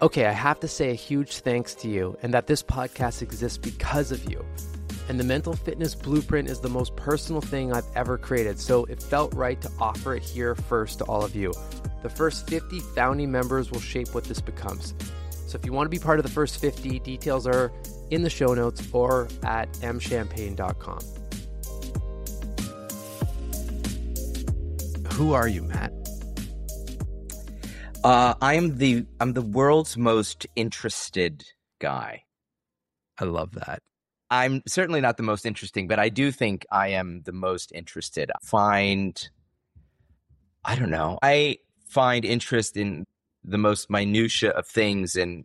Okay, I have to say a huge thanks to you, and that this podcast exists because of you. And the Mental Fitness Blueprint is the most personal thing I've ever created, so it felt right to offer it here first to all of you. The first 50 founding members will shape what this becomes. So if you want to be part of the first 50, details are in the show notes or at mchampagne.com. Who are you, Matt? I'm the world's most interested guy. I love that. I'm certainly not the most interesting, but I do think I am the most interested. I find interest in the most minutia of things, and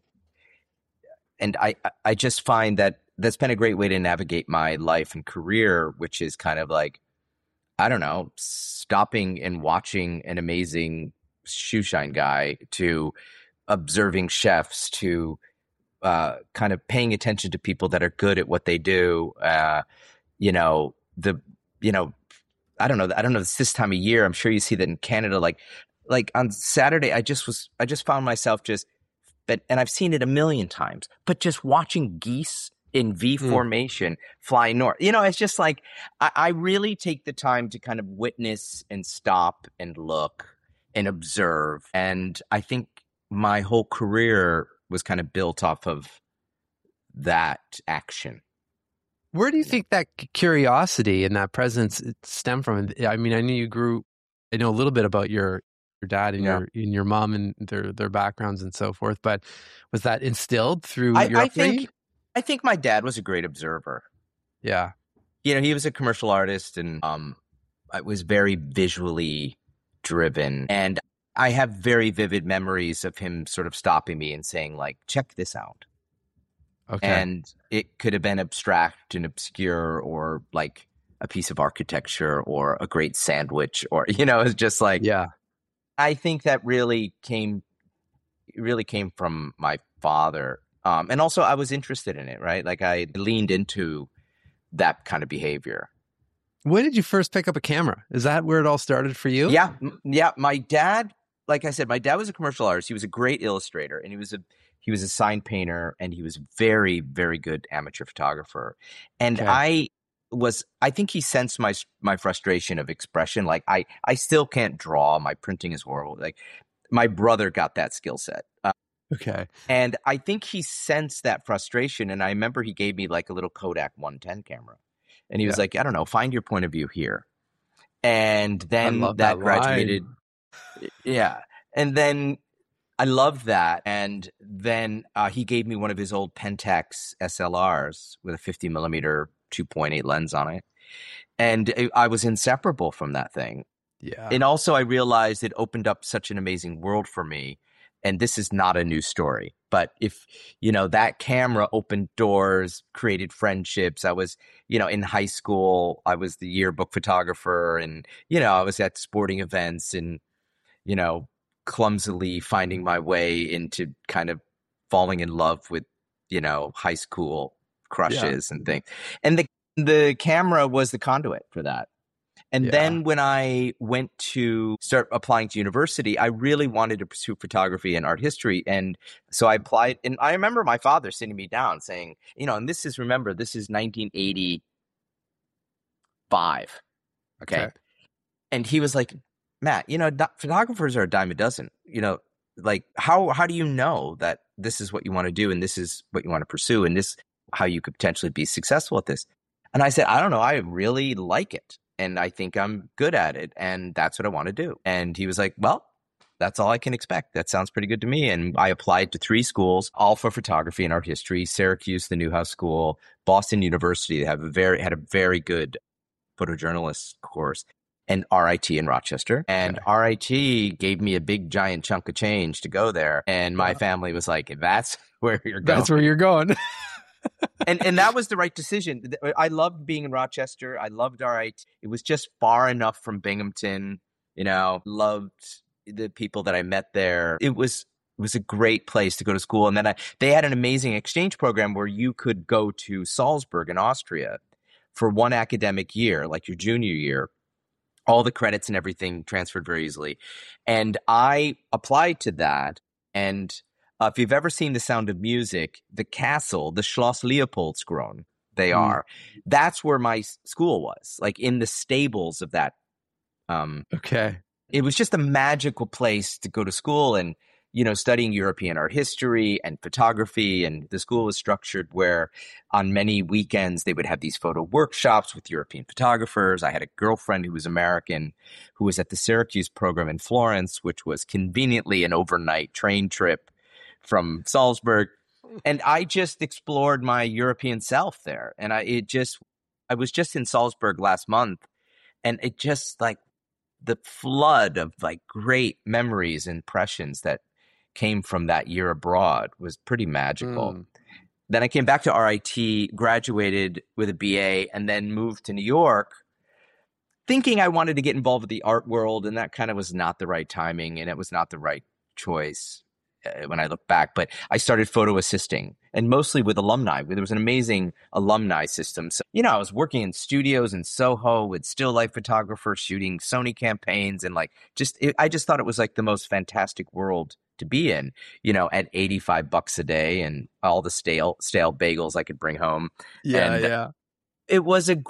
I just find that that's been a great way to navigate my life and career, which is kind of like, I don't know, stopping and watching an amazing shoe shine guy, to observing chefs, to kind of paying attention to people that are good at what they do. I don't know, it's this time of year. I'm sure you see that in Canada, like on Saturday, I just found myself and I've seen it a million times, but just watching geese in V formation fly north. It's just like, I really take the time to kind of witness and stop and look and observe. And I think my whole career was kind of built off of that action. Where do you think that curiosity and that presence stem from? I mean, I know a little bit about your dad and your mom and their backgrounds and so forth, but was that instilled through your upbringing? I think my dad was a great observer. Yeah. He was a commercial artist, and I was very visually driven. And I have very vivid memories of him sort of stopping me and saying, like, check this out. Okay. And it could have been abstract and obscure, or like a piece of architecture, or a great sandwich, or, it's just like, yeah. I think that really came from my father. And also I was interested in it, right? Like, I leaned into that kind of behavior. When did you first pick up a camera? Is that where it all started for you? Yeah. My dad, like I said, my dad was a commercial artist. He was a great illustrator, and he was a sign painter, and he was a very, very good amateur photographer. And okay. I think he sensed my frustration of expression. Like, I still can't draw. My printing is horrible. Like, my brother got that skill set. Okay. And I think he sensed that frustration. And I remember he gave me like a little Kodak 110 camera. And he was like, I don't know, find your point of view here. And then that graduated. Yeah. And then I loved that. And then he gave me one of his old Pentax SLRs with a 50 millimeter 2.8 lens on it. And I was inseparable from that thing. Yeah. And also I realized it opened up such an amazing world for me. And this is not a new story, but if, that camera opened doors, created friendships. I was, in high school, I was the yearbook photographer, and, I was at sporting events, and, clumsily finding my way into kind of falling in love with, high school crushes and things. And the camera was the conduit for that. And then when I went to start applying to university, I really wanted to pursue photography and art history. And so I applied, and I remember my father sitting me down saying, and this is 1985. Okay. And he was like, Matt, photographers are a dime a dozen, like how do you know that this is what you want to do, and this is what you want to pursue, and this, how you could potentially be successful at this? And I said, I don't know. I really like it. And I think I'm good at it. And that's what I want to do. And he was like, well, that's all I can expect. That sounds pretty good to me. And I applied to 3 schools, all for photography and art history: Syracuse, the Newhouse School, Boston University. They had a very good photojournalist course, and RIT in Rochester. And RIT gave me a big giant chunk of change to go there. And my family was like, that's where you're going. That's where you're going. And that was the right decision. I loved being in Rochester. I loved RIT. It was just far enough from Binghamton. Loved the people that I met there. It was a great place to go to school. And then they had an amazing exchange program where you could go to Salzburg in Austria for 1 academic year, like your junior year. All the credits and everything transferred very easily. And I applied to that, and If you've ever seen The Sound of Music, the castle, the Schloss Leopoldskron, that's where my school was, like in the stables of that. Okay. It was just a magical place to go to school and, studying European art history and photography. And the school was structured where on many weekends they would have these photo workshops with European photographers. I had a girlfriend who was American who was at the Syracuse program in Florence, which was conveniently an overnight train trip from Salzburg. And I just explored my European self there. And I was just in Salzburg last month, and it just like the flood of like great memories, impressions that came from that year abroad was pretty magical. Then I came back to RIT, graduated with a BA, and then moved to New York thinking I wanted to get involved with the art world. And that kind of was not the right timing, and it was not the right choice when I look back. But I started photo assisting, and mostly with alumni. There was an amazing alumni system. So, I was working in studios in Soho with still life photographers shooting Sony campaigns, and I just thought it was like the most fantastic world to be in, at $85 a day and all the stale bagels I could bring home. Yeah. It was a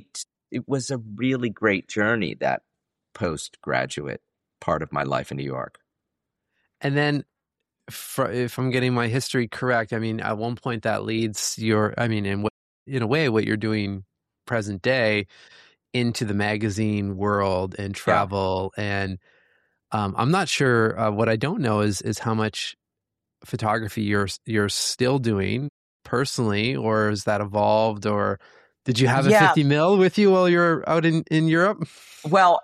really great journey, that postgraduate part of my life in New York. And then if I'm getting my history correct, I mean, at one point that leads in a way, what you're doing present day into the magazine world and travel. Yeah. And I'm not sure. What I don't know is how much photography you're still doing personally, or has that evolved, or did you have a 50 mil with you while you're out in Europe? Well,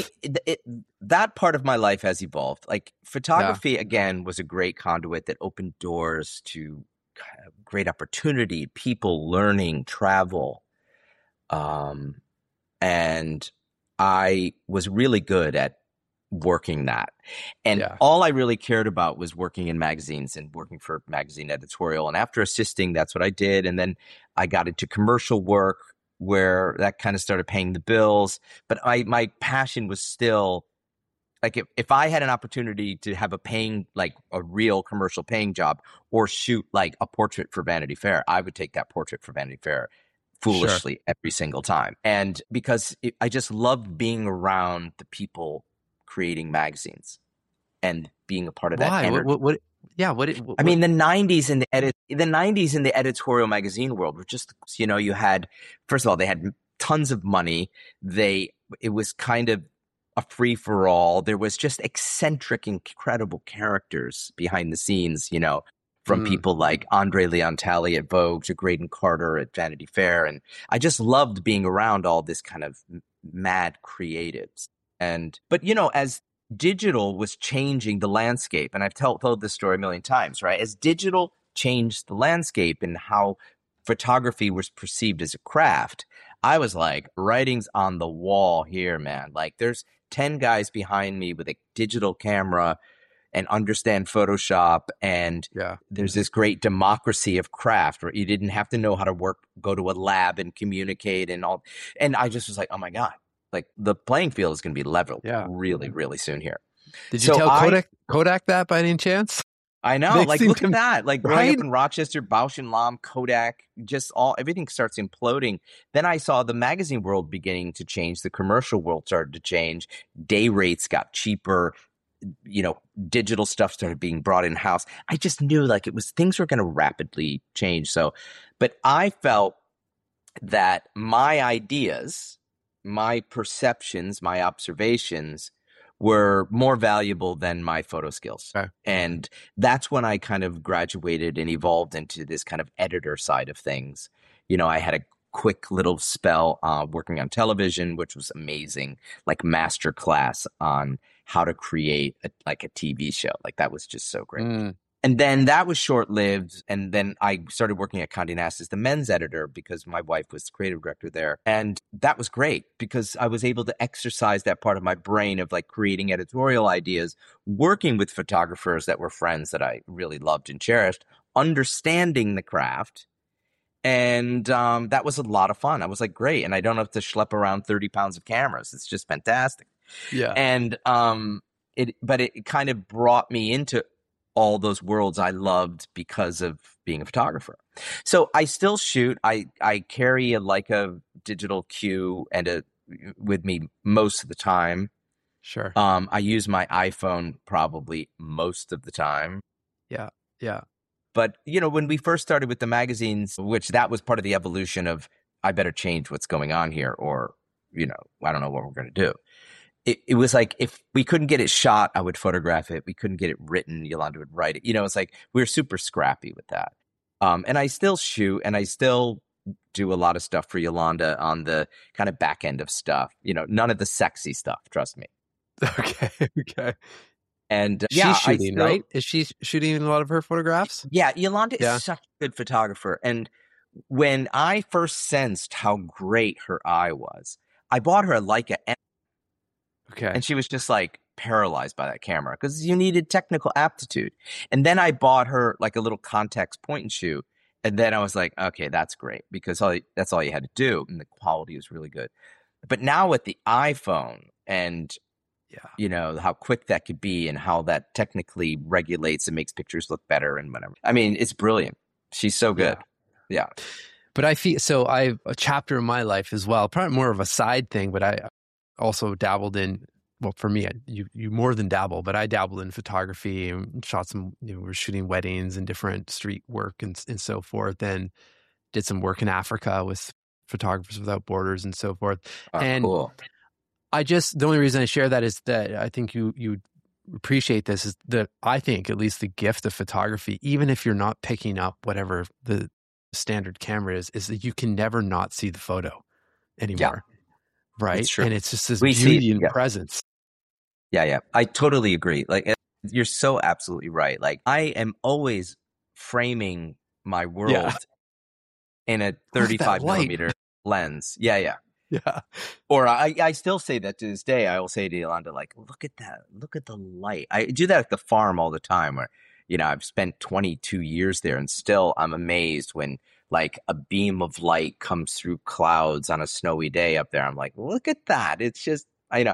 that part of my life has evolved. Like photography, again, was a great conduit that opened doors to great opportunity, people, learning, travel. And I was really good at working that. And all I really cared about was working in magazines and working for magazine editorial. And after assisting, that's what I did. And then I got into commercial work, where that kind of started paying the bills. But my passion was still like, if I had an opportunity to have a real commercial paying job, or shoot like a portrait for Vanity Fair, I would take that portrait for Vanity Fair foolishly every single time. And because I just loved being around the people creating magazines and being a part of that. Why? What? I mean, the '90s in the editorial magazine world were just, you had, first of all, they had tons of money. It was kind of a free for all. There was just eccentric, incredible characters behind the scenes, from people like Andre Leontali at Vogue to Graydon Carter at Vanity Fair. And I just loved being around all this kind of mad creatives. But as digital was changing the landscape, and I've told this story a million times, right? As digital changed the landscape and how photography was perceived as a craft, I was like, writing's on the wall here, man. Like, there's 10 guys behind me with a digital camera and understand Photoshop, and there's this great democracy of craft where you didn't have to know how to go to a lab and communicate and all. And I just was like, oh my God. Like, the playing field is going to be leveled really, really soon here. Did you tell Kodak that by any chance? I know. Like, look at that. Like, growing up in Rochester, Bausch and Lomb, Kodak, everything starts imploding. Then I saw the magazine world beginning to change. The commercial world started to change. Day rates got cheaper. Digital stuff started being brought in house. I just knew things were going to rapidly change. So, but I felt that my ideas, my perceptions, my observations were more valuable than my photo skills. Okay. And that's when I kind of graduated and evolved into this kind of editor side of things. I had a quick little spell working on television, which was amazing, like master class on how to create a TV show. Like, that was just so great. And then that was short-lived. And then I started working at Condé Nast as the men's editor because my wife was the creative director there. And that was great because I was able to exercise that part of my brain of creating editorial ideas, working with photographers that were friends that I really loved and cherished, understanding the craft. And that was a lot of fun. I was like, great. And I don't have to schlep around 30 pounds of cameras. It's just fantastic. Yeah. And it kind of brought me into all those worlds I loved because of being a photographer. So I still shoot. I carry a Leica digital Q with me most of the time. Sure. I use my iPhone probably most of the time. Yeah. Yeah. But, when we first started with the magazines, which that was part of the evolution of, I better change what's going on here, or, I don't know what we're going to do. It was like, if we couldn't get it shot, I would photograph it. We couldn't get it written, Yolanda would write it. It's like, we were super scrappy with that. And I still shoot, and I still do a lot of stuff for Yolanda on the kind of back end of stuff. None of the sexy stuff, trust me. Okay. And she's shooting, right? Is she shooting a lot of her photographs? Yeah, Yolanda is such a good photographer. And when I first sensed how great her eye was, I bought her a Leica M. Okay. And she was just like paralyzed by that camera because you needed technical aptitude. And then I bought her like a little Contex point and shoot. And then I was like, okay, that's great, because that's all you had to do. And the quality was really good. But now with the iPhone and how quick that could be and how that technically regulates and makes pictures look better and whatever. I mean, it's brilliant. She's so good. Yeah. But I feel so. I have a chapter in my life as well, probably more of a side thing, but I also dabbled in, well, for me, you more than dabble, but I dabbled in photography and shot some, we were shooting weddings and different street work and so forth, and did some work in Africa with Photographers Without Borders and so forth. And cool. the only reason I share that is that I think you appreciate this, is that I think at least the gift of photography, even if you're not picking up whatever the standard camera is that you can never not see the photo anymore. Yeah. Right. It's true. And it's just this beauty and presence. Yeah. I totally agree. Like, you're so absolutely right. Like, I am always framing my world in a 35 millimeter lens. Yeah. Or I still say that to this day. I will say to Yolanda, like, look at that. Look at the light. I do that at the farm all the time, where, I've spent 22 years there, and still I'm amazed when like a beam of light comes through clouds on a snowy day up there. I'm like, look at that. It's just, and,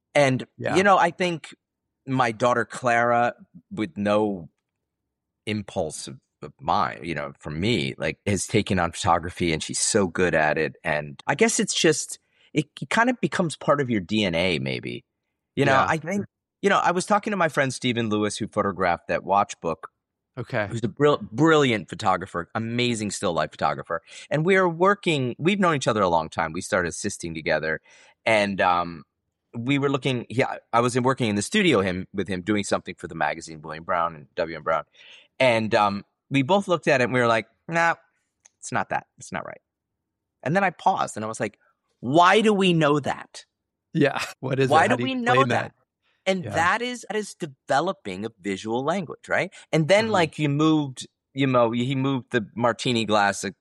I think my daughter Clara, with no impulse of mine, from me, like, has taken on photography, and she's so good at it. And I guess it's just, it kind of becomes part of your DNA, maybe. I think, I was talking to my friend Stephen Lewis, who photographed that watch book. Okay. Who's a brilliant photographer, amazing still life photographer. And we've known each other a long time. We started assisting together. And we were looking, I was working in the studio with him doing something for the magazine, William Brown and W.M. Brown. And we both looked at it and we were like, nah, it's not that. It's not right. And then I paused and I was like, why do we know that? Yeah. What is it? Why do we know that? And that is developing a visual language, right? And then like he moved the martini glass, an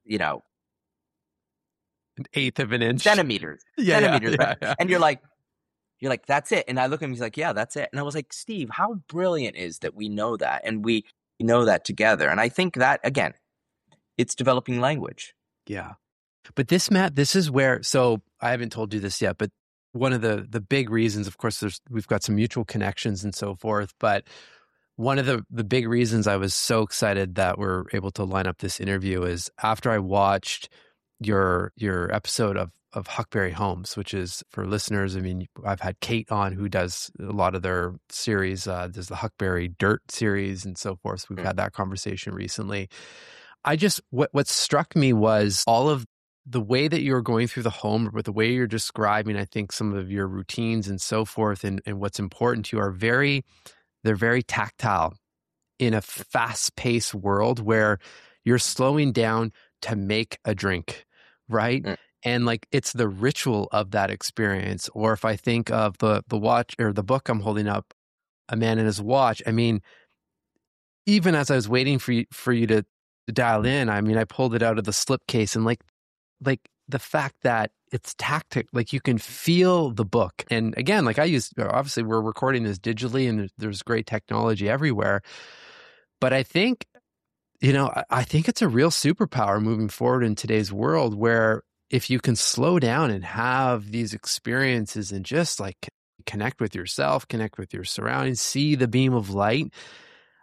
eighth of an inch, centimeters, right? Yeah. And you're like, that's it. And I look at him, he's like, yeah, that's it. And I was like, Steve, how brilliant is that we know that, and we know that together. And I think that, again, it's developing language. Yeah. But Matt, this is where, so I haven't told you this yet, but one of the big reasons, of course, we've got some mutual connections and so forth, but one of the big reasons I was so excited that we're able to line up this interview is after I watched your episode of Huckberry Homes, which is, for listeners, I mean, I've had Kate on, who does a lot of their series, there's the Huckberry Dirt series and so forth. So we've had that conversation recently. What struck me was all of the way that you're going through the home, with the way you're describing, I think, some of your routines and so forth, and what's important to you they're very tactile in a fast-paced world where you're slowing down to make a drink, right? And like, it's the ritual of that experience. Or if I think of the watch or the book I'm holding up, A Man and His Watch, I mean, even as I was waiting for you to dial in, I mean, I pulled it out of the slipcase, and like the fact that it's tactic, like you can feel the book. And again, like obviously we're recording this digitally, and there's great technology everywhere. But I think, I think it's a real superpower moving forward in today's world, where if you can slow down and have these experiences and just like connect with yourself, connect with your surroundings, see the beam of light,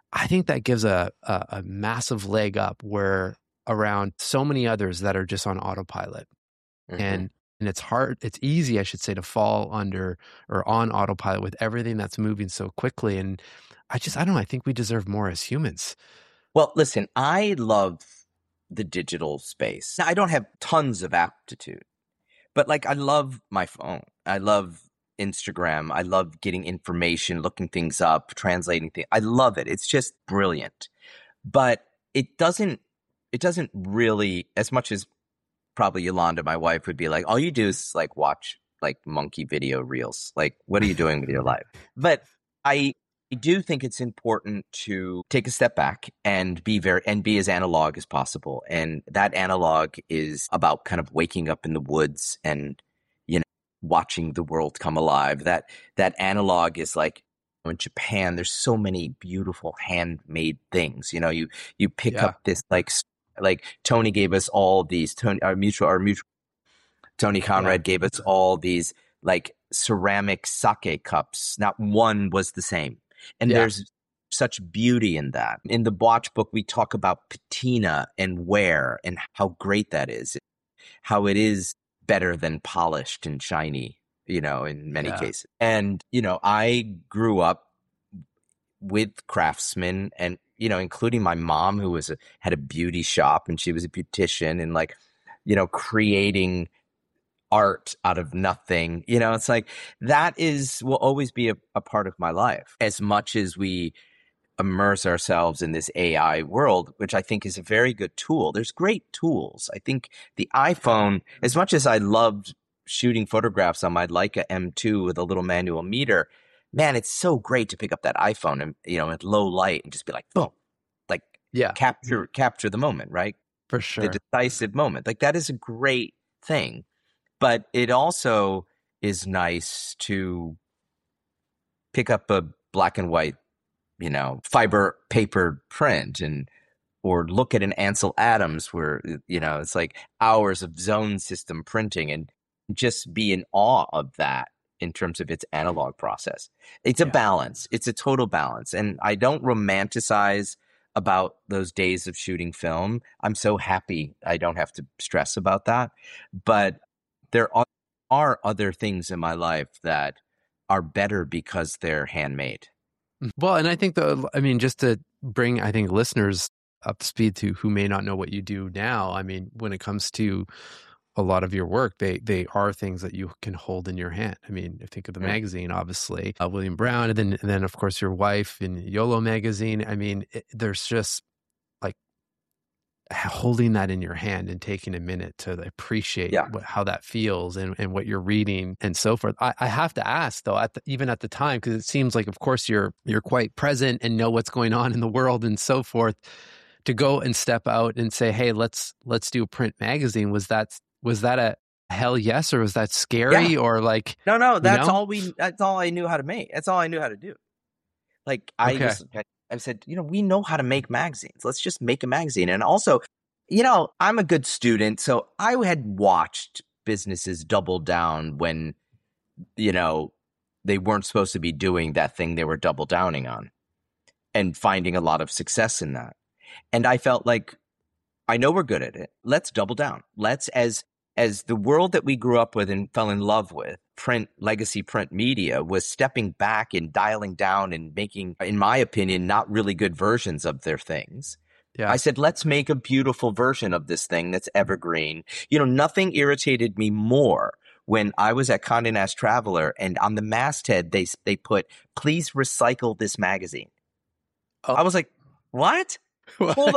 I think that gives a massive leg up where around so many others that are just on autopilot. Mm-hmm. And it's hard, it's easy, I should say, to fall under or on autopilot with everything that's moving so quickly. And I don't know, I think we deserve more as humans. Well, listen, I love the digital space. Now, I don't have tons of aptitude, but like I love my phone. I love Instagram. I love getting information, looking things up, translating things. I love it. It's just brilliant. But it doesn't really, as much as probably Yolanda, my wife, would be like, all you do is like watch like monkey video reels. Like, what are you doing with your life? But I do think it's important to take a step back and be as analog as possible. And that analog is about kind of waking up in the woods and, you know, watching the world come alive. That analog is like, in Japan, there's so many beautiful handmade things. You know, you pick up this like Tony gave us all these, our mutual Tony Conrad gave us all these like ceramic sake cups. Not one was the same. And there's such beauty in that. In the Watch book, we talk about patina and wear and how great that is, how it is better than polished and shiny, you know, in many cases. And, you know, I grew up with craftsmen and, you know, including my mom, who had a beauty shop and she was a beautician and like, you know, creating art out of nothing. You know, it's like that will always be a part of my life. As much as we immerse ourselves in this AI world, which I think is a very good tool. There's great tools. I think the iPhone, as much as I loved shooting photographs on my Leica M2 with a little manual meter, man, it's so great to pick up that iPhone and, you know, at low light and just be like, boom, like capture the moment, right? For sure. The decisive moment. Like that is a great thing. But it also is nice to pick up a black and white, you know, fiber paper print or look at an Ansel Adams where, you know, it's like hours of zone system printing and just be in awe of that in terms of its analog process. It's a balance. It's a total balance. And I don't romanticize about those days of shooting film. I'm so happy I don't have to stress about that. But there are other things in my life that are better because they're handmade. Well, and I think just to bring, I think, listeners up to speed to who may not know what you do now, I mean, when it comes to a lot of your work, they are things that you can hold in your hand. I mean, think of the magazine, obviously, William Brown, and then of course your wife in YOLO magazine. I mean, there's just like holding that in your hand and taking a minute to appreciate how that feels and what you're reading and so forth. I have to ask though, even at the time, because it seems like, of course, you're quite present and know what's going on in the world and so forth. To go and step out and say, "Hey, let's do a print magazine." Was that a hell yes, or was that scary or like? No, that's all I knew how to make. That's all I knew how to do. Like I said, you know, we know how to make magazines. Let's just make a magazine. And also, you know, I'm a good student. So I had watched businesses double down when, you know, they weren't supposed to be doing that thing they were double downing on and finding a lot of success in that. And I felt like, I know we're good at it. Let's double down. Let's, as the world that we grew up with and fell in love with, legacy print media was stepping back and dialing down and making, in my opinion, not really good versions of their things. Yeah. I said, let's make a beautiful version of this thing that's evergreen. You know, nothing irritated me more when I was at Condé Nast Traveler and on the masthead, they put, please recycle this magazine. Oh. I was like, what? Hold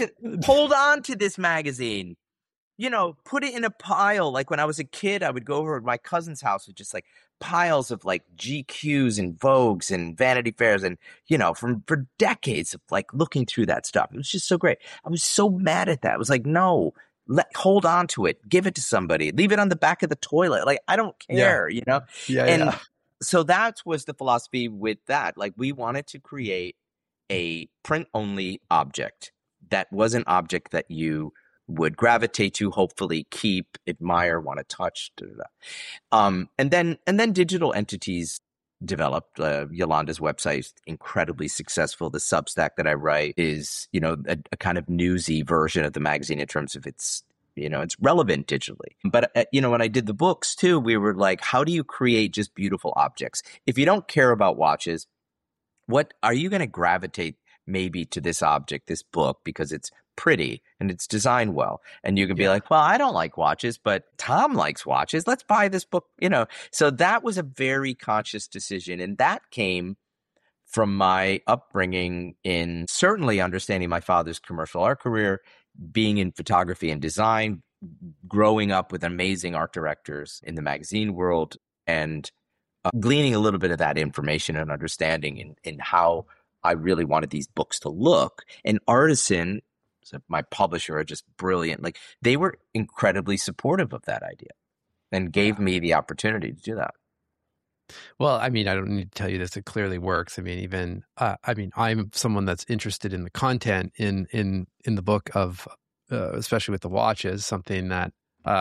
on to this magazine. You know, put it in a pile. Like when I was a kid, I would go over to my cousin's house with just like piles of like GQs and Vogues and Vanity Fairs and, you know, for decades of like looking through that stuff. It was just so great. I was so mad at that. I was like, no, hold on to it. Give it to somebody. Leave it on the back of the toilet. Like, I don't care, you know? So that was the philosophy with that. Like we wanted to create a print-only object that was an object that you would gravitate to, hopefully keep, admire, want to touch. And then digital entities developed. Yolanda's website is incredibly successful. The Substack that I write is, a kind of newsy version of the magazine in terms of its relevant digitally. But, when I did the books too, we were like, how do you create just beautiful objects? If you don't care about watches, what are you going to gravitate maybe to this object, this book, because it's pretty and it's designed well? And you can be like, well, I don't like watches, but Tom likes watches. Let's buy this book, So that was a very conscious decision. And that came from my upbringing in certainly understanding my father's commercial art career, being in photography and design, growing up with amazing art directors in the magazine world, and gleaning a little bit of that information and understanding in how I really wanted these books to look. And Artisan, so my publisher, are just brilliant. Like, they were incredibly supportive of that idea and gave me the opportunity to do that. Well, I mean, I don't need to tell you this. It clearly works. I mean, even, I'm someone that's interested in the content in the book of, especially with the watches, something that,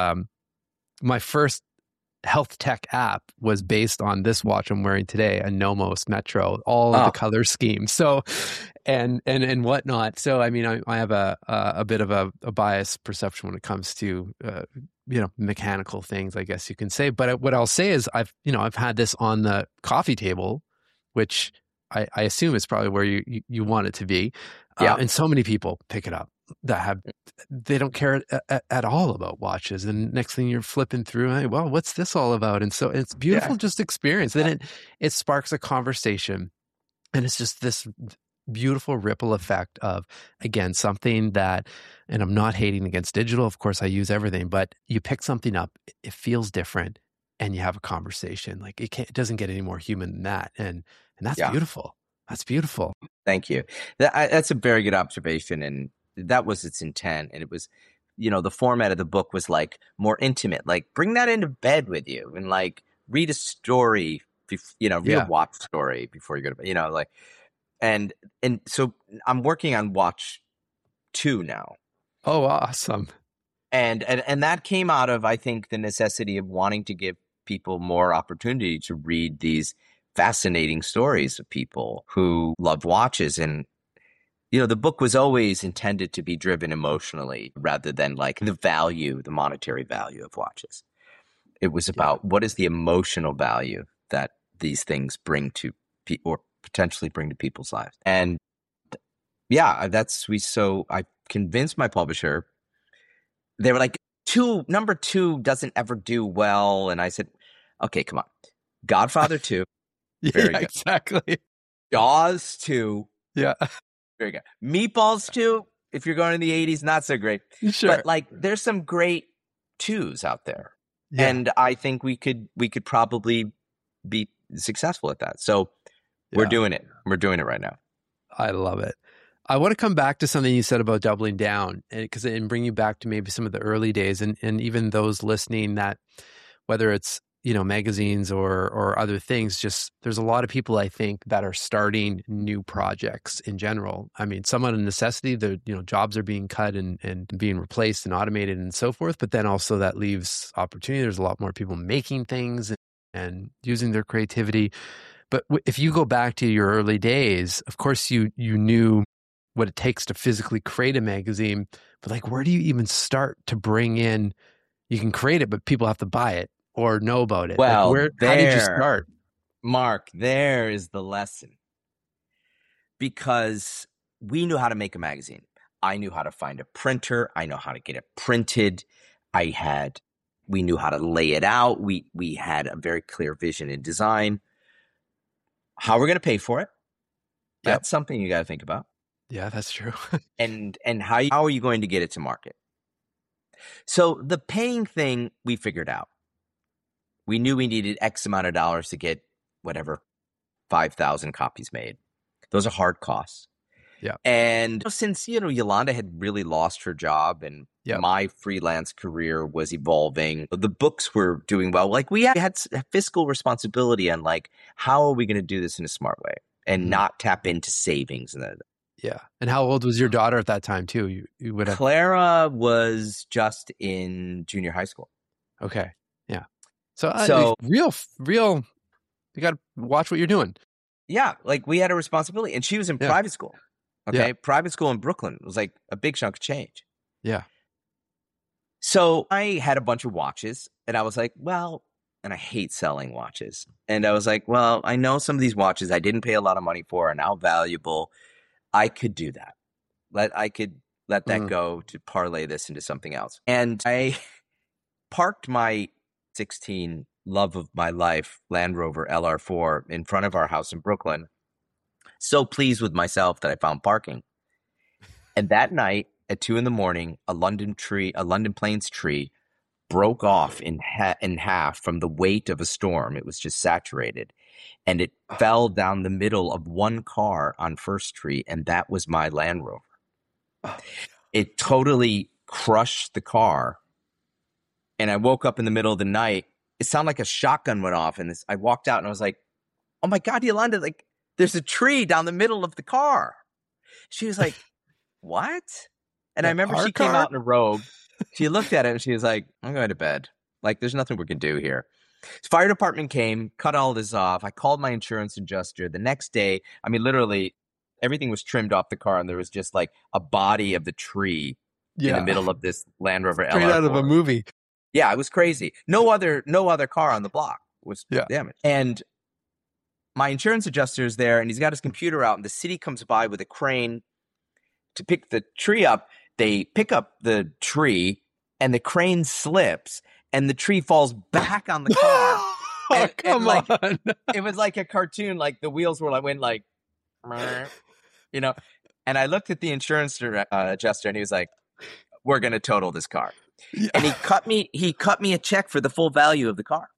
my first health tech app was based on this watch I'm wearing today, a Nomos Metro, all of the color schemes. So, and whatnot. So, I mean, I have a bit of a biased perception when it comes to, mechanical things, I guess you can say. But what I'll say is I've had this on the coffee table, which I assume is probably where you want it to be. And so many people pick it up that they don't care at all about watches. And next thing you're flipping through, hey, well, what's this all about? And so it's beautiful, just experience. Then it sparks a conversation, and it's just this beautiful ripple effect of, again, something that, and I'm not hating against digital. Of course, I use everything, but you pick something up, it feels different, and you have a conversation. Like, it doesn't get any more human than that. And that's beautiful. That's beautiful. Thank you. That's a very good observation. And that was its intent. And it was, the format of the book was like more intimate, like bring that into bed with you and like read a story, read a watch story before you go to bed, like, and so I'm working on watch 2 now. Oh, awesome. And that came out of, I think, the necessity of wanting to give people more opportunity to read these fascinating stories of people who love watches. And, the book was always intended to be driven emotionally rather than like the monetary value of watches. It was about what is the emotional value that these things bring to or potentially bring to people's lives. And so I convinced my publisher. They were like, number 2 doesn't ever do well. And I said, okay, come on. Godfather 2. Very good. Exactly. Jaws 2. Yeah. Very good. Meatballs 2, if you're going in the 80s, not so great. Sure. But like, there's some great 2s out there. Yeah. And I think we could probably be successful at that. So we're doing it. We're doing it right now. I love it. I want to come back to something you said about doubling down, and bring you back to maybe some of the early days, and even those listening that, whether it's magazines or other things, just there's a lot of people, I think, that are starting new projects in general. I mean, somewhat a necessity. The jobs are being cut and being replaced and automated and so forth. But then also that leaves opportunity. There's a lot more people making things and using their creativity. But if you go back to your early days, of course you knew what it takes to physically create a magazine. But like, where do you even start to bring in? You can create it, but people have to buy it or know about it. Well, like how did you start? Mark, there is the lesson. Because we knew how to make a magazine. I knew how to find a printer. I know how to get it printed. We knew how to lay it out. We had a very clear vision and design. How we're going to pay for it. That's something you got to think about. Yeah, that's true. and how are you going to get it to market? So the paying thing, we figured out. We knew we needed X amount of dollars to get whatever 5,000 copies made. Those are hard costs. Yeah. And since, Yolanda had really lost her job and my freelance career was evolving, the books were doing well. Like, we had fiscal responsibility on like, how are we going to do this in a smart way and not tap into savings? Yeah. And how old was your daughter at that time too? You would have. Clara was just in junior high school. Okay. Yeah. So real to watch what you're doing. Yeah, like we had a responsibility. And she was in private school. Okay. Yeah. Private school in Brooklyn was like a big chunk of change. Yeah. So I had a bunch of watches and I was like, well, and I hate selling watches. And I was like, well, I know some of these watches I didn't pay a lot of money for are now valuable. I could do that. I could let that go to parlay this into something else. And I parked my 16 love of my life Land Rover LR4 in front of our house in Brooklyn. So pleased with myself that I found parking. And that night at 2 a.m, a London Plains tree broke off in half from the weight of a storm. It was just saturated. And it fell down the middle of one car on First Street, and that was my Land Rover. It totally crushed the car. And I woke up in the middle of the night. It sounded like a shotgun went off. And I walked out and I was like, oh my God, Yolanda, like there's a tree down the middle of the car. She was like, what? And I remember she came out in a robe. She looked at it and she was like, I'm going to bed. Like, there's nothing we can do here. The fire department came, cut all this off. I called my insurance adjuster. The next day, I mean, literally, everything was trimmed off the car, and there was just like a body of the tree in the middle of this Land Rover LR4. Straight out of a movie. Yeah, it was crazy. No other car on the block was damaged. And my insurance adjuster is there, and he's got his computer out, and the city comes by with a crane to pick the tree up. They pick up the tree, and the crane slips, and the tree falls back on the car. Come on. It was like a cartoon, like the wheels were like, went like, you know. And I looked at the insurance adjuster, and he was like, we're going to total this car. Yeah. And he cut me a check for the full value of the car.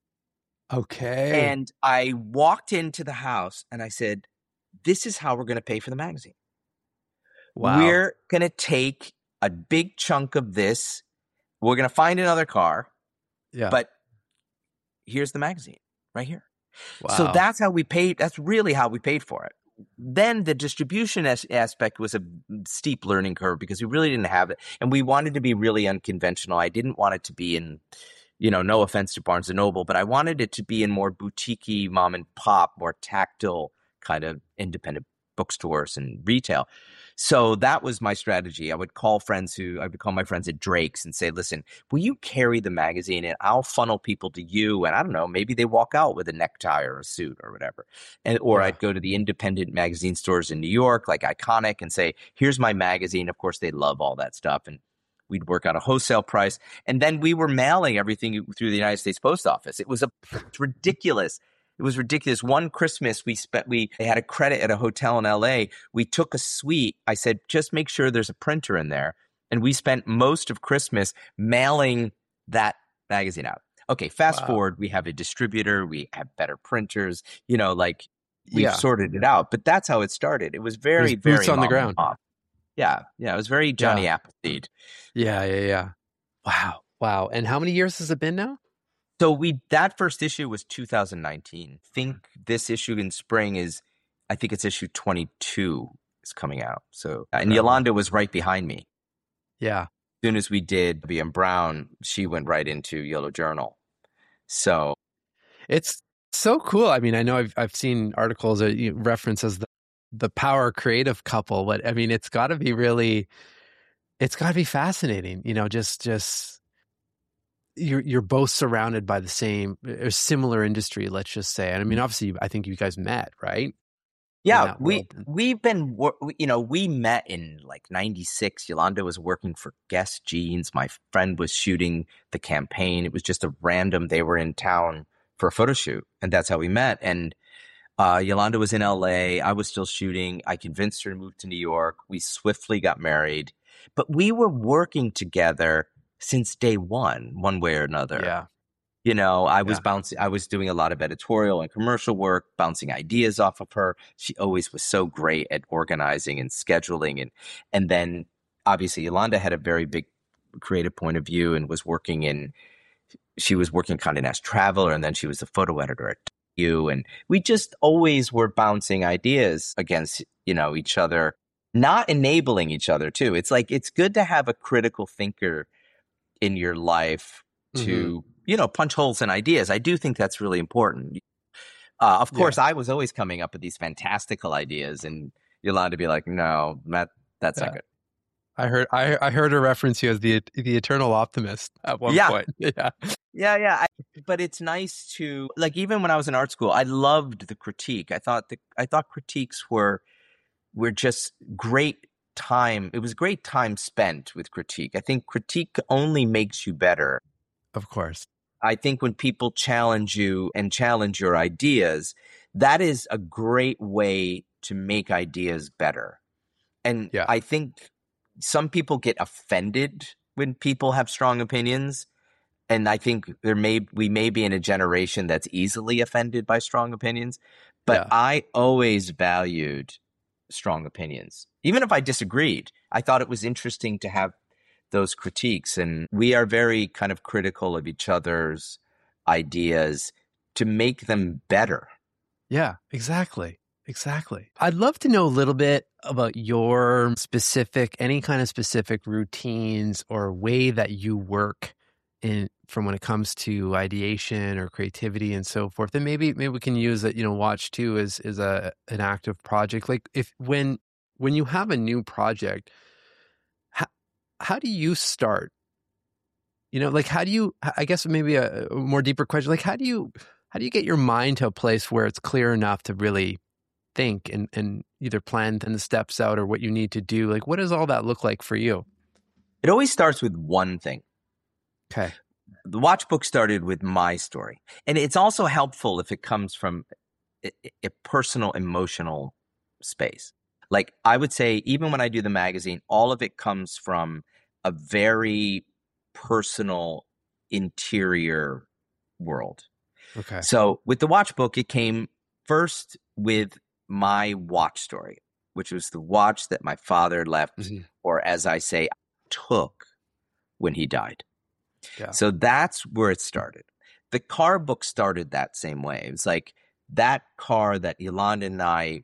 Okay. And I walked into the house, and I said, this is how we're going to pay for the magazine. Wow. We're going to take a big chunk of this. We're going to find another car. Yeah. But here's the magazine right here. Wow. So that's how we paid. That's really how we paid for it. Then the distribution aspect was a steep learning curve because we really didn't have it. And we wanted to be really unconventional. I didn't want it to be in, no offense to Barnes & Noble, but I wanted it to be in more boutique-y, mom and pop, more tactile kind of independent bookstores and retail. So that was my strategy. I would call my friends at Drake's and say, listen, will you carry the magazine and I'll funnel people to you? And I don't know, maybe they walk out with a necktie or a suit or whatever. I'd go to the independent magazine stores in New York, like Iconic, and say, here's my magazine. Of course, they love all that stuff. And we'd work out a wholesale price. And then we were mailing everything through the United States Post Office. It was ridiculous. It was ridiculous. One Christmas we had a credit at a hotel in LA. We took a suite. I said, just make sure there's a printer in there. And we spent most of Christmas mailing that magazine out. Okay, fast forward, we have a distributor. We have better printers, we've sorted it out. But that's how it started. It was very, very boots on the ground. Yeah. It was very Johnny Appleseed. Yeah. Wow. And how many years has it been now? So that first issue was 2019. I think this issue in spring I think it's issue 22 is coming out. So, and Yolanda was right behind me. Yeah. As soon as we did B.M. Brown, she went right into Yellow Journal. So it's so cool. I mean, I know I've seen articles that reference as the power creative couple, but I mean, it's got to be fascinating. Just. You're both surrounded by the same or similar industry, let's just say. And I mean, obviously, I think you guys met, right? Yeah, we met in like 96. Yolanda was working for Guess Jeans. My friend was shooting the campaign. It was just a random, they were in town for a photo shoot, and that's how we met. And Yolanda was in LA. I was still shooting. I convinced her to move to New York. We swiftly got married, but we were working together since day one way or another. Yeah. I was doing a lot of editorial and commercial work, bouncing ideas off of her. She always was so great at organizing and scheduling. And then obviously Yolanda had a very big creative point of view and she was working Condé Nast Traveler, and then she was the photo editor at you. And we just always were bouncing ideas against, each other, not enabling each other too. It's like, it's good to have a critical thinker in your life to, punch holes in ideas. I do think that's really important. Of Yeah. course, I was always coming up with these fantastical ideas, and Yolanda to be like, "No, that's not Yeah. good." I heard her reference you as the eternal optimist at one Yeah, point. Yeah. yeah. But it's nice to like even when I was in art school, I loved the critique. I thought critiques were just great time. It was great time spent with critique. I think critique only makes you better. Of course. I think when people challenge you and challenge your ideas, that is a great way to make ideas better. And Yeah. I think some people get offended when people have strong opinions. And I think we may be in a generation that's easily offended by strong opinions. But Yeah. I always valued strong opinions. Even if I disagreed, I thought it was interesting to have those critiques. And we are very kind of critical of each other's ideas to make them better. Yeah, exactly. Exactly. I'd love to know a little bit about your any kind of specific routines or way that you work from when it comes to ideation or creativity and so forth. And maybe we can use that, Watch Two as an active project. Like if when you have a new project, how do you start? Like how do you, I guess maybe a more deeper question, like how do you get your mind to a place where it's clear enough to really think and either plan then the steps out or what you need to do? Like, what does all that look like for you? It always starts with one thing. Okay. The Watch book started with my story. And it's also helpful if it comes from a personal, emotional space. Like I would say, even when I do the magazine, all of it comes from a very personal interior world. Okay. So with the Watch book, it came first with my watch story, which was the watch that my father left, or as I say, took when he died. Yeah. So that's where it started. The car book started that same way. It was like that car that Yolanda and I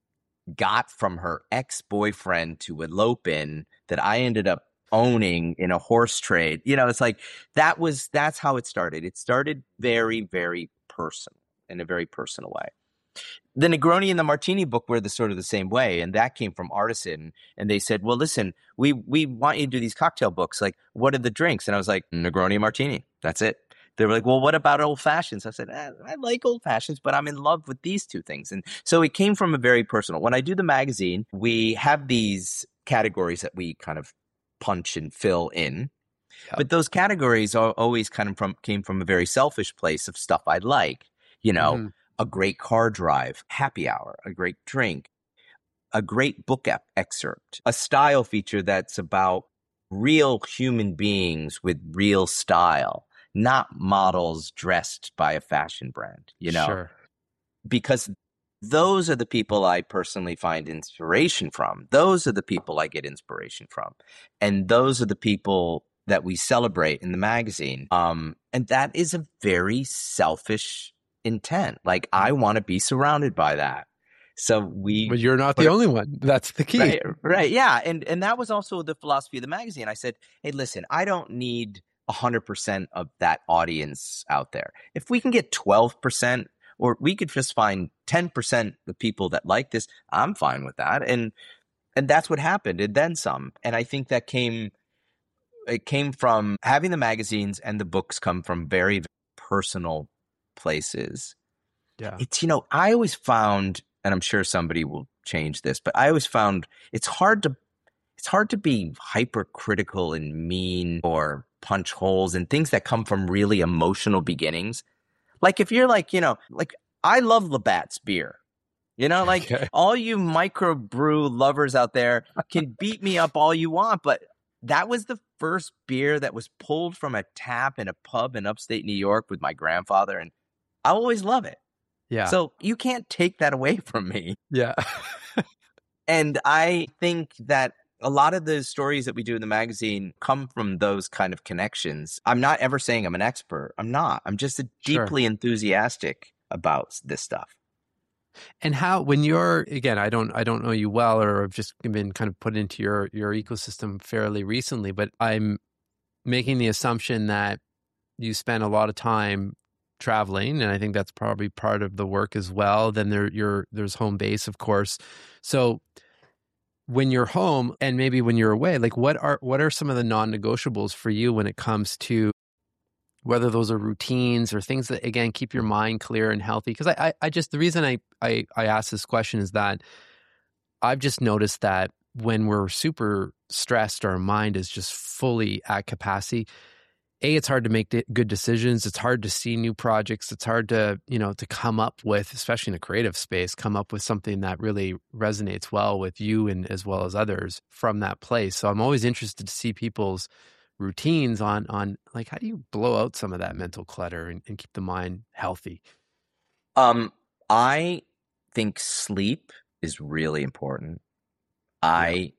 got from her ex-boyfriend to elope in that I ended up owning in a horse trade. It's like that's how it started. It started very, very personal, in a very personal way. The Negroni and the Martini book were the sort of the same way, and that came from Artisan. And they said, "Well, listen, we want you to do these cocktail books. Like, what are the drinks?" And I was like, "Negroni and Martini. That's it." They were like, "Well, what about old fashions?" I said, "I like old fashions, but I'm in love with these two things." And so it came from a very personal. When I do the magazine, we have these categories that we kind of punch and fill in. Yep. But those categories are always kind of came from a very selfish place of stuff I like, a great car drive, happy hour, a great drink, a great book excerpt, a style feature that's about real human beings with real style, not models dressed by a fashion brand, Sure. Because those are the people I personally find inspiration from. Those are the people I get inspiration from. And those are the people that we celebrate in the magazine. And that is a very selfish intent. Like, I want to be surrounded by that. But you're not the only one. That's the key. Right. Yeah. And that was also the philosophy of the magazine. I said, hey, listen, I don't need 100% of that audience out there. If we can get 12%, or we could just find 10% the people that like this, I'm fine with that. And that's what happened. And then some. And I think that came from having the magazines, and the books come from very, very personal places. Yeah. It's, I always found, and I'm sure somebody will change this, but I always found it's hard to be hypercritical and mean or punch holes in things that come from really emotional beginnings. Like if you're like, like I love Labatt's beer, like okay. All you microbrew lovers out there can beat me up all you want, but that was the first beer that was pulled from a tap in a pub in upstate New York with my grandfather, and I always love it. Yeah. So you can't take that away from me. Yeah. And I think that a lot of the stories that we do in the magazine come from those kind of connections. I'm not ever saying I'm an expert. I'm not. I'm just deeply enthusiastic about this stuff. And how, when you're, again, I don't know you well, or I've just been kind of put into your ecosystem fairly recently, but I'm making the assumption that you spend a lot of time traveling, and I think that's probably part of the work as well. Then there's home base, of course. So when you're home and maybe when you're away, like what are some of the non-negotiables for you when it comes to whether those are routines or things that, again, keep your mind clear and healthy? Because I just, the reason I ask this question is that I've just noticed that when we're super stressed, our mind is just fully at capacity. It's hard to make good decisions. It's hard to see new projects. It's hard to, to come up with, especially in a creative space, come up with something that really resonates well with you and as well as others from that place. So I'm always interested to see people's routines on like, how do you blow out some of that mental clutter and keep the mind healthy? I think sleep is really important. I'm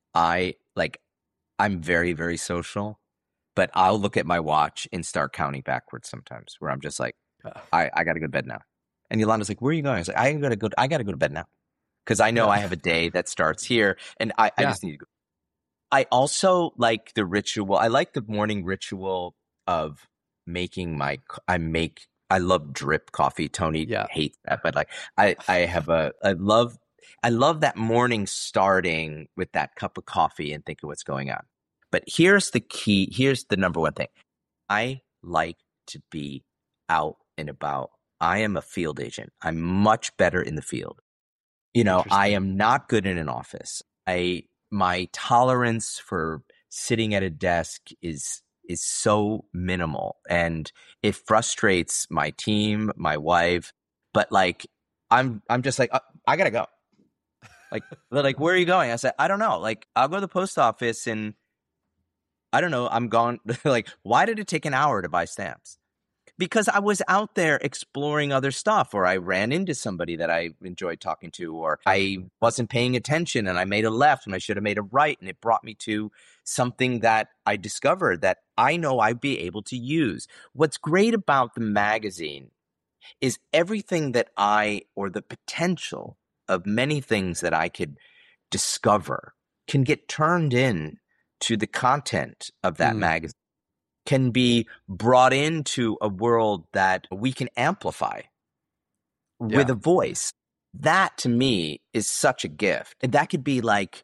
very, very social, but I'll look at my watch and start counting backwards sometimes, where I'm just like, I got to go to bed now. And Yolanda's like, where are you going? I was like, I got to go to bed now. Because I know I have a day that starts here, and I just need to go. I also like the ritual. I like the morning ritual of making I love drip coffee. Tony hates that, but like I love that morning starting with that cup of coffee and thinking what's going on. But here's the key. Here's the number one thing. I like to be out and about. I am a field agent. I'm much better in the field. I am not good in an office. My tolerance for sitting at a desk is so minimal, and it frustrates my team, my wife. But like, I'm just like, I gotta go. Like, they're like, where are you going? I said, I don't know. Like, I'll go to the post office and I don't know. I'm gone. Like, why did it take an hour to buy stamps? Because I was out there exploring other stuff, or I ran into somebody that I enjoyed talking to, or I wasn't paying attention and I made a left and I should have made a right. And it brought me to something that I discovered that I know I'd be able to use. What's great about the magazine is everything that or the potential of many things that I could discover can get turned in to the content of that magazine, can be brought into a world that we can amplify with a voice. That to me is such a gift. And that could be like,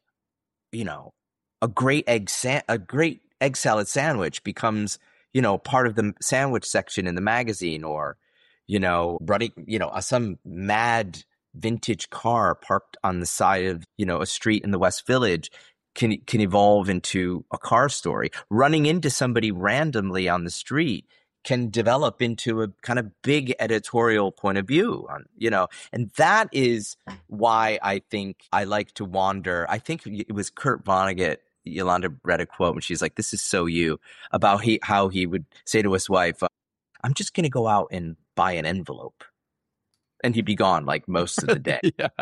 a great egg salad sandwich becomes, part of the sandwich section in the magazine, or, running, some mad vintage car parked on the side of, a street in the West Village can evolve into a car story. Running into somebody randomly on the street can develop into a kind of big editorial point of view on, and that is why I think I like to wander. I think it was Kurt Vonnegut. Yolanda read a quote and she's like, this is so you, about how he would say to his wife, I'm just going to go out and buy an envelope. And he'd be gone like most of the day.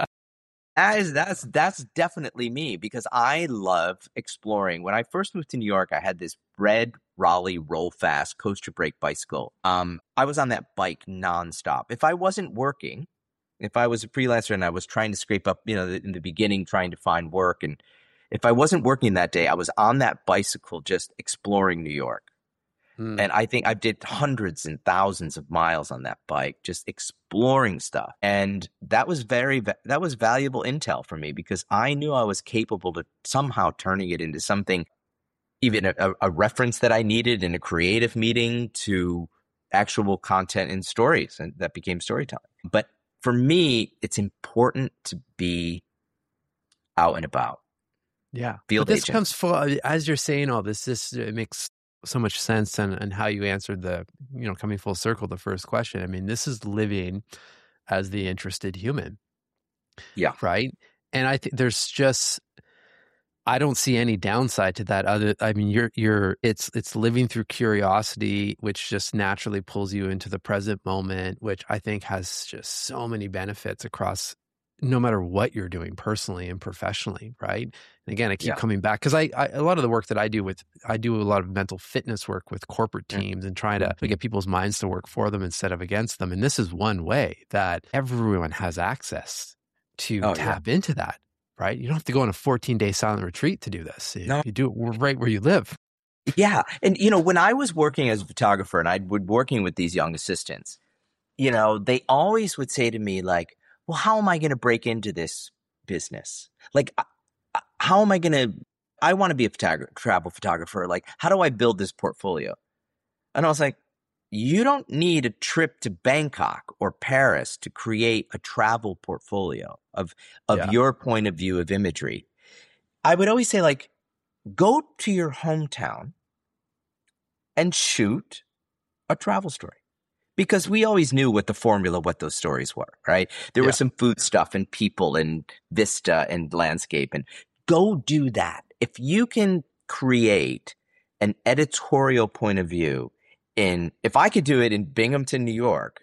That's definitely me, because I love exploring. When I first moved to New York, I had this red Raleigh Roll Fast coaster brake bicycle. I was on that bike nonstop. If I wasn't working, if I was a freelancer and I was trying to scrape up, in the beginning, trying to find work, and if I wasn't working that day, I was on that bicycle just exploring New York. And I think I did hundreds and thousands of miles on that bike, just exploring stuff. And that was valuable intel for me, because I knew I was capable of somehow turning it into something, even a reference that I needed in a creative meeting, to actual content and stories, and that became storytelling. But for me, it's important to be out and about. Yeah. Field but this agent. comes full, as you're saying all this, it makes so much sense, and how you answered the, coming full circle, the first question. I mean, this is living as the interested human. Yeah. Right. And I think I don't see any downside to that. It's living through curiosity, which just naturally pulls you into the present moment, which I think has just so many benefits across, no matter what you're doing personally and professionally, right? And again, I keep coming back, because a lot of the work that I do a lot of mental fitness work with corporate teams and trying to get people's minds to work for them instead of against them. And this is one way that everyone has access to tap into that, right? You don't have to go on a 14-day silent retreat to do this. You do it right where you live. Yeah. And, when I was working as a photographer and working with these young assistants, they always would say to me like, well, how am I going to break into this business? Like, how am I going to, I want to be a travel photographer. Like, how do I build this portfolio? And I was like, you don't need a trip to Bangkok or Paris to create a travel portfolio of your point of view of imagery. I would always say, like, go to your hometown and shoot a travel story. Because we always knew what the formula, what those stories were, right? There was some food stuff and people and vista and landscape, and go do that. If you can create an editorial point of view if I could do it in Binghamton, New York,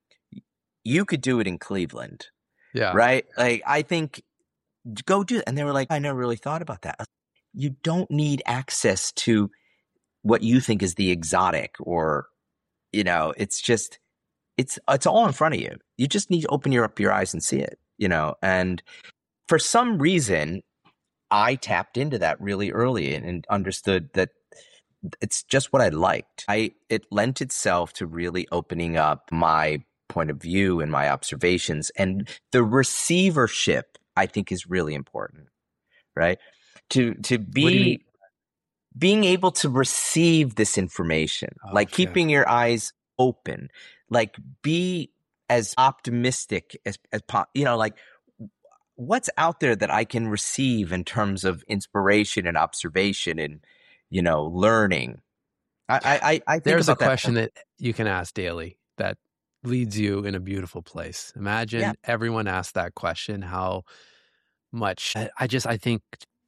you could do it in Cleveland. Yeah. Right? Like, I think, go do it. And they were like, I never really thought about that. You don't need access to what you think is the exotic or, it's just, it's all in front of you. You just need to open up your eyes and see it, and for some reason I tapped into that really early and understood that it's just what I liked. It lent itself to really opening up my point of view and my observations, and the receivership I think is really important, right? To be being able to receive this information, keeping your eyes open, like be as optimistic as like what's out there that I can receive in terms of inspiration and observation and, learning. I think there's a question that you can ask daily that leads you in a beautiful place. Imagine everyone asked that question, how much I think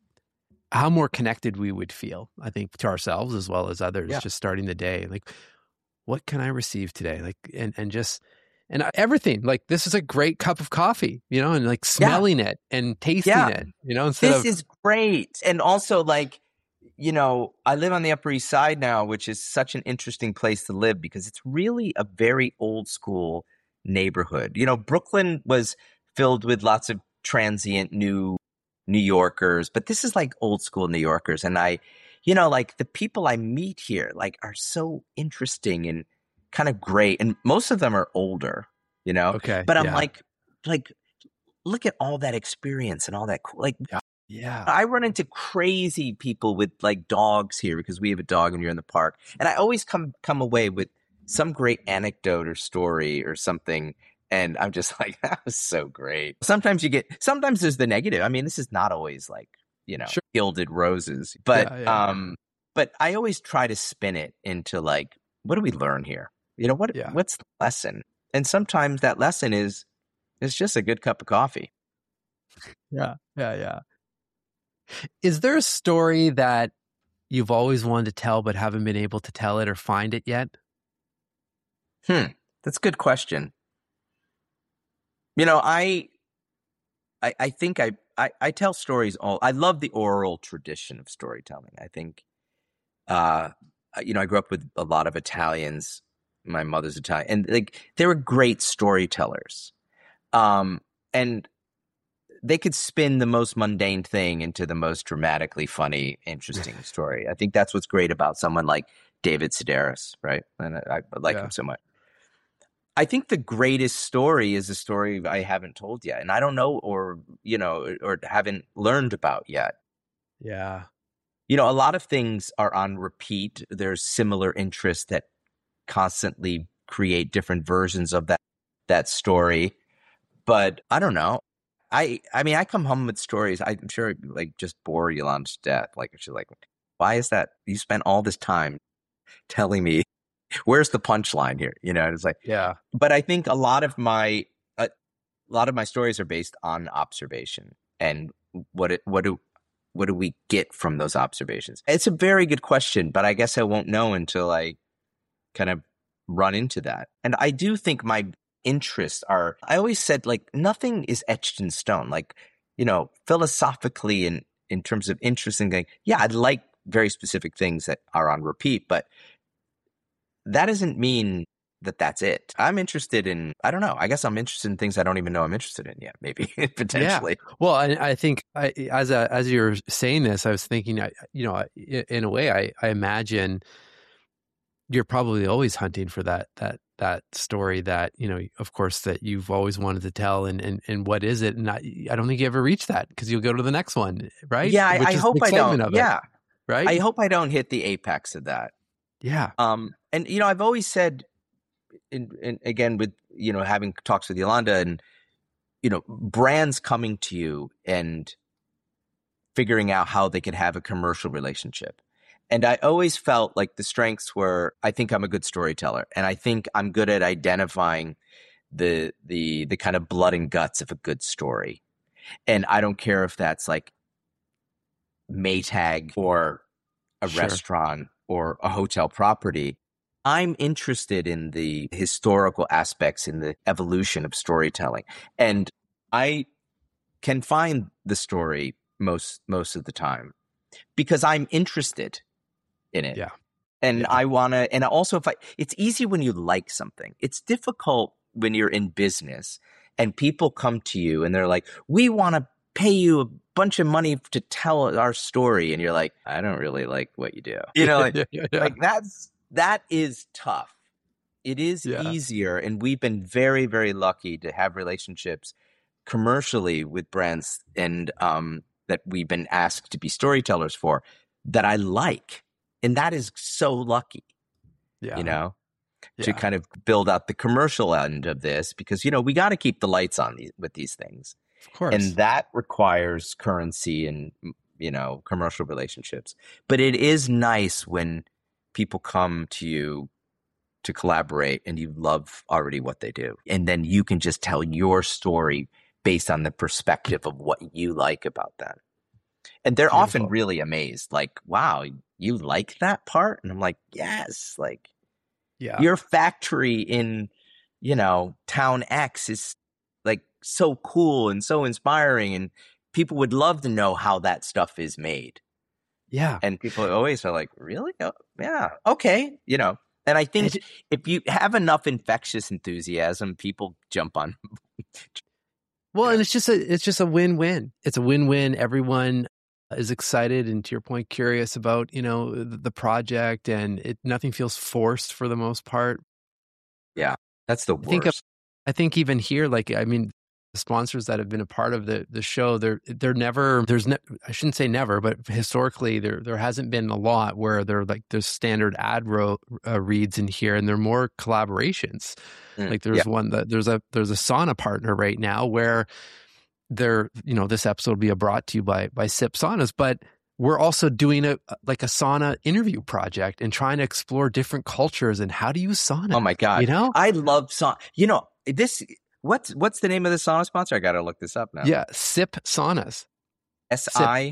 how more connected we would feel, I think, to ourselves as well as others, just starting the day. Like, what can I receive today? Like, and everything, like, this is a great cup of coffee, and like smelling it and tasting it, this is great. And also, like, I live on the Upper East Side now, which is such an interesting place to live because it's really a very old school neighborhood. Brooklyn was filled with lots of transient New Yorkers, but this is like old school New Yorkers. And like the people I meet here, like, are so interesting and kind of great. And most of them are older, Okay. But I'm like, look at all that experience and all that cool, like, I run into crazy people with like dogs here because we have a dog and you're in the park. And I always come away with some great anecdote or story or something. And I'm just like, that was so great. Sometimes there's the negative. I mean, this is not always like, gilded roses, but, but I always try to spin it into like, what do we learn here? What's the lesson? And sometimes that lesson is just a good cup of coffee. Yeah. Is there a story that you've always wanted to tell but haven't been able to tell it or find it yet? That's a good question. I think I tell stories I love the oral tradition of storytelling. I think, I grew up with a lot of Italians. My mother's Italian, and like, they were great storytellers. And they could spin the most mundane thing into the most dramatically funny, interesting story. I think that's what's great about someone like David Sedaris, right? And I like him so much. I think the greatest story is a story I haven't told yet, and I don't know, or haven't learned about yet. Yeah. A lot of things are on repeat. There's similar interests that constantly create different versions of that story. But I don't know. I mean, I come home with stories. I'm sure like just bore Yolanda to death. Like, she's like, why is that? You spent all this time telling me, where's the punchline here? It's like, But I think a lot of my stories are based on observation and what do we get from those observations? It's a very good question, but I guess I won't know until I kind of run into that. And I do think my interests I always said, like, nothing is etched in stone. Like, philosophically and in terms of interesting things, I'd like very specific things that are on repeat, but that doesn't mean that that's it. I'm interested in, I don't know, I guess I'm interested in things I don't even know I'm interested in yet, maybe, potentially. Yeah. Well, I think as you're saying this, I was thinking, in a way, I imagine you're probably always hunting for that that story that, of course, that you've always wanted to tell, and what is it? And I don't think you ever reach that, because you'll go to the next one, right? Yeah, Which I is the hope I excitement don't. of it, Yeah. right? I hope I don't hit the apex of that. Yeah. And I've always said, in again with having talks with Yolanda, and brands coming to you and figuring out how they could have a commercial relationship. And I always felt like the strengths were, I think I'm a good storyteller, and I think I'm good at identifying the kind of blood and guts of a good story. And I don't care if that's like Maytag or a Sure. restaurant or a hotel property. I'm interested in the historical aspects, in the evolution of storytelling. And I can find the story most of the time because I'm interested in it. Yeah. And Yeah. I want to, and also it's easy when you like something. It's difficult when you're in business and people come to you and they're like, we want to pay you a bunch of money to tell our story. And you're like, I don't really like what you do. Like that is tough. It is easier. And we've been very, very lucky to have relationships commercially with brands and that we've been asked to be storytellers for that I like. And that is so lucky, to kind of build out the commercial end of this, because, we got to keep the lights on with these things. Of course. And that requires currency and, commercial relationships. But it is nice when people come to you to collaborate and you love already what they do. And then you can just tell your story based on the perspective of what you like about them. And they're often really amazed, like, wow, you like that part? And I'm like, yes, like, your factory in, town X is like so cool and so inspiring. And people would love to know how that stuff is made. Yeah. And people always are like, really? Oh, yeah. Okay. And I think if you have enough infectious enthusiasm, people jump on. Well, and it's just a win-win. It's a win-win. Everyone is excited and, to your point, curious about, the project, and nothing feels forced for the most part. Yeah, that's the worst. I think even here, like, I mean, the sponsors that have been a part of the show, they're never, I shouldn't say never, but historically there hasn't been a lot where they're like there's standard ad reads in here, and they're more collaborations. Like there's one that there's a sauna partner right now where they're, this episode will be brought to you by Sip Saunas, but we're also doing a sauna interview project and trying to explore different cultures and how to use sauna. Oh my God. I love sauna. What's the name of the sauna sponsor? I got to look this up now. Yeah. Sip Saunas. SIP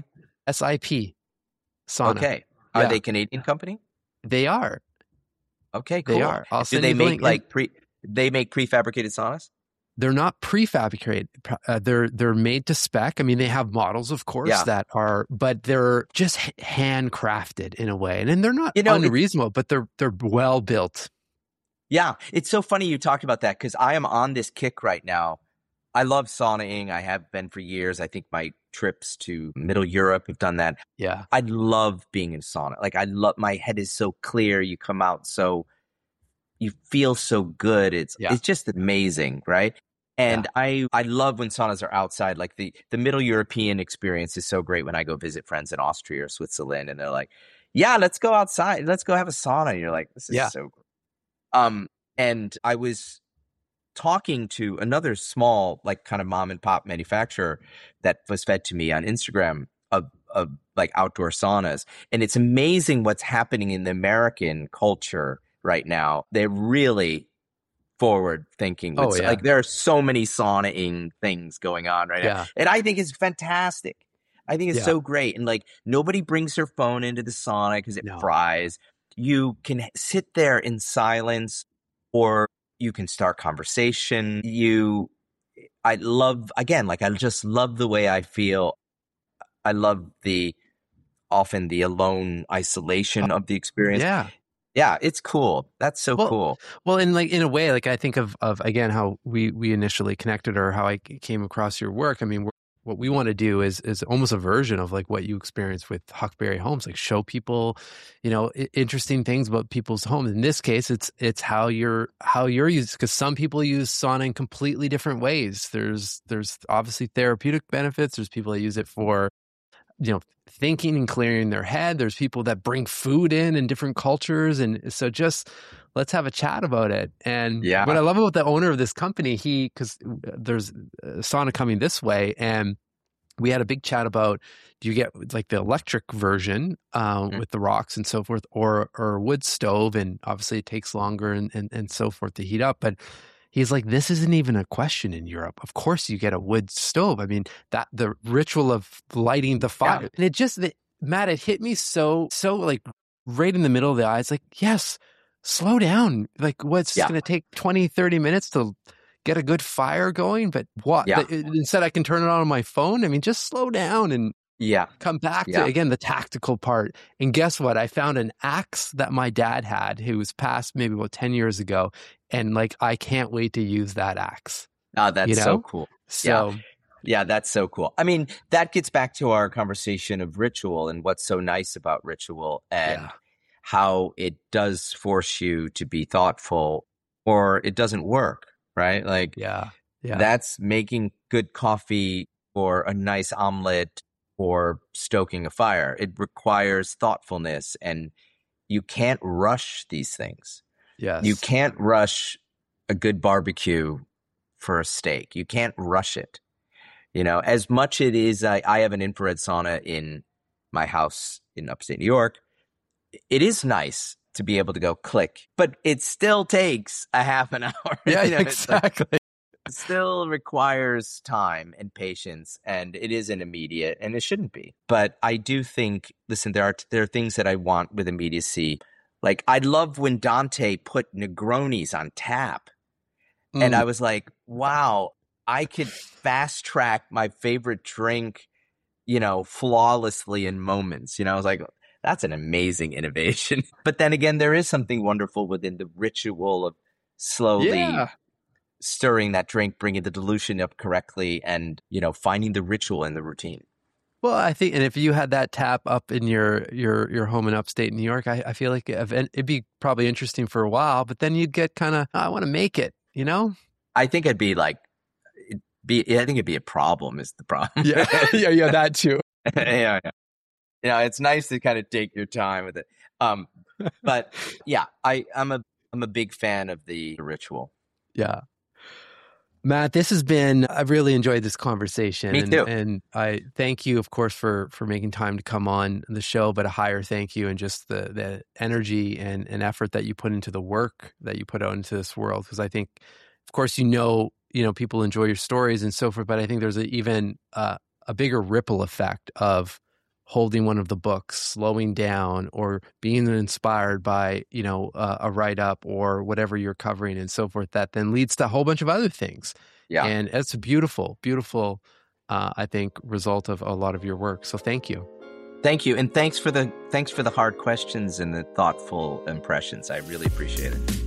Sauna. Okay. Are they a Canadian company? They are. Okay, cool. They are. Do they make they make prefabricated saunas? They're not prefabricated. They're made to spec. I mean, they have models, of course, that are, but they're just handcrafted in a way. And then they're not unreasonable, but they're well built. Yeah. It's so funny you talked about that, because I am on this kick right now. I love saunaing. I have been for years. I think my trips to Middle Europe have done that. Yeah. I love being in sauna. Like, my head is so clear. You come out you feel so good. It's just amazing, right? And I love when saunas are outside. Like the Middle European experience is so great when I go visit friends in Austria or Switzerland, and they're like, yeah, let's go outside. Let's go have a sauna. And you're like, this is so great. And I was talking to another small, like, kind of mom and pop manufacturer that was fed to me on Instagram of like outdoor saunas. And it's amazing what's happening in the American culture right now. They're really forward thinking. Like, there are so many saunaing things going on right now. And I think it's fantastic. I think it's so great. And like, nobody brings their phone into the sauna because it fries. You can sit there in silence, or you can start conversation. I just love the way I feel. I love often the alone isolation of the experience. Yeah, it's cool. That's so cool. Well, in a way, like, I think of again how we initially connected, or how I came across your work. I mean, what we want to do is almost a version of like what you experienced with Huckberry Homes, like show people, interesting things about people's homes. In this case, it's how you're used, because some people use sauna in completely different ways. There's obviously therapeutic benefits. There's people that use it for, thinking and clearing their head. There's people that bring food in different cultures. And so just let's have a chat about it. And what I love about the owner of this company, because there's sauna coming this way, and we had a big chat about, do you get like the electric version with the rocks and so forth, or wood stove? And obviously it takes longer and so forth to heat up. But he's like, this isn't even a question in Europe. Of course you get a wood stove. I mean, that the ritual of lighting the fire. Yeah. And it just, Matt, it hit me so like right in the middle of the eyes. Like, yes, slow down. Like, what's going to take 20, 30 minutes to get a good fire going? But what? Yeah. Instead, I can turn it on my phone. I mean, just slow down and come back to, again, the tactical part. And guess what? I found an axe that my dad had, who was passed maybe about 10 years ago. And like, I can't wait to use that axe. Oh, that's so cool. So yeah, that's so cool. I mean, that gets back to our conversation of ritual and what's so nice about ritual and how it does force you to be thoughtful, or it doesn't work, right? Like, that's making good coffee or a nice omelet or stoking a fire. It requires thoughtfulness, and you can't rush these things. Yes. You can't rush a good barbecue for a steak. You can't rush it. As much it is, I have an infrared sauna in my house in upstate New York. It is nice to be able to go click, but it still takes a half an hour. Yeah, exactly. It still requires time and patience, and it isn't immediate, and it shouldn't be. But I do think, listen, there are things that I want with immediacy. Like, I love when Dante put Negronis on tap. And I was like, wow, I could fast track my favorite drink, flawlessly in moments. I was like, that's an amazing innovation. But then again, there is something wonderful within the ritual of slowly stirring that drink, bringing the dilution up correctly, and, finding the ritual in the routine. Well, I think, and if you had that tap up in your home in upstate New York, I feel like it'd be probably interesting for a while, but then you'd get kind of, I want to make it, I think it'd be like, I think it'd be a problem is the problem. Yeah, that too. Yeah. It's nice to kind of take your time with it. But yeah, I'm a big fan of the ritual. Yeah. Matt, I've really enjoyed this conversation. Me too. And I thank you, of course, for making time to come on the show, but a higher thank you, and just the energy and effort that you put into the work that you put out into this world. Because I think, of course, people enjoy your stories and so forth, but I think there's even a bigger ripple effect of holding one of the books, slowing down, or being inspired by, a write-up or whatever you're covering and so forth, that then leads to a whole bunch of other things. Yeah. And it's a beautiful, beautiful, I think, result of a lot of your work. So thank you. Thank you. And thanks for the hard questions and the thoughtful impressions. I really appreciate it.